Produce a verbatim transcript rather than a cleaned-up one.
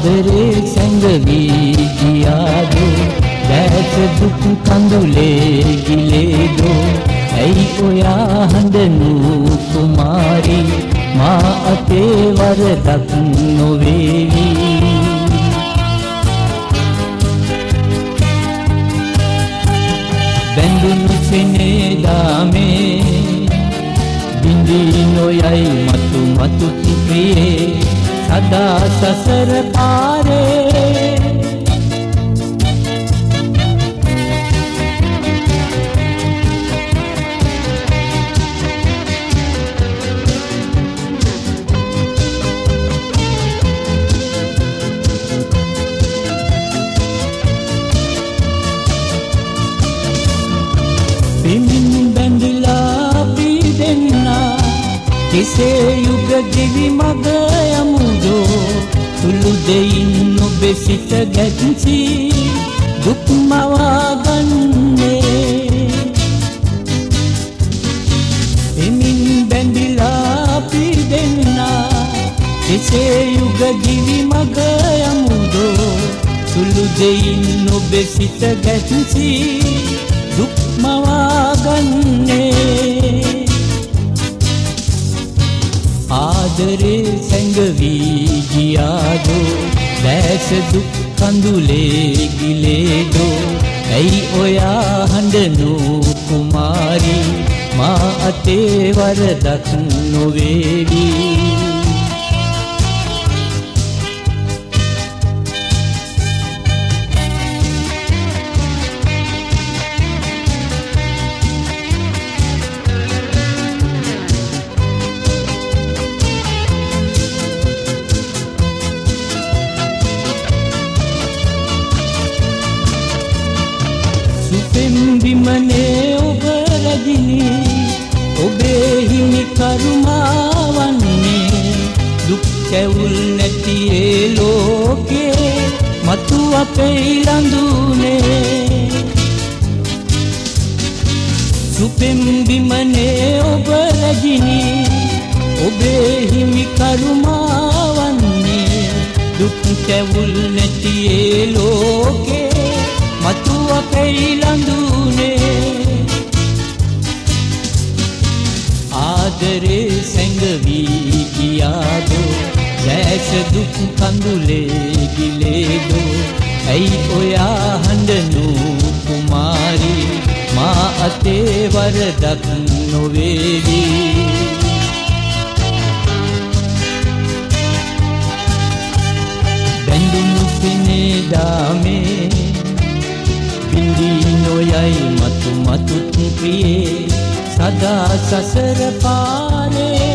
ආදරේ සැඟවි ගියාදෝ දැස දුක් කඳුලේ ගිලේදෝ ඇයි ඔයා හඬනු කුමාරි මා අතේ වරදක් නොවේවි බැඳුණු සෙනෙහදාමේ බිඳී නොයයි මතු මතු ප්‍රියේ සදා සසර පාරේ පිමින් බැඳිලා පිදෙන්නා කෙසේ යුග ගෙවි මග යමුදෝ සුළු දෙයින් ඔබේ සිත ගැන්සි දුක් මවා ගන්නේ පිමින් බැඳිලා පිදෙන්නා කෙසේ යුග ගෙවි මග යමුදෝ සුළු දෙයින් ඔබේ සිත ගැන්සි දුක් මවා ගන්නේ ආදරේ සැඟවි ගියාදෝ දැස දුක් කඳුලේ ගිලේදෝ ඇයි ඔයා හඬනු කුමාරි මා අතේ වරදක් නොවේවි බිමනේ ඔබ රැඳිනි ඔබේ හිමි කරුමාවන්නේ දුක් කැවුල් නැති ඒ ලෝකේ මතු අපේ ළඳුනේ සුපෙම් බිමනේ ඔබ රැඳිනි ඔබේ හිමි කරුමාවන්නේ දුක් කැවුල් නැති ඒ ලෝකේ මතු අපේ ළඳුනේ ආදරේ සැඟවි ගියාදෝ දැස දුක් කඳුලේ ගිලේදෝ ඇයි ඔයා හඬනු කුමාරි මා අතේ වරදක් නොවේවි බැඳුණු සෙනෙහදාමේ බිඳී නොයයි මතු මතු ප්‍රියේ සදා සසර පාරේ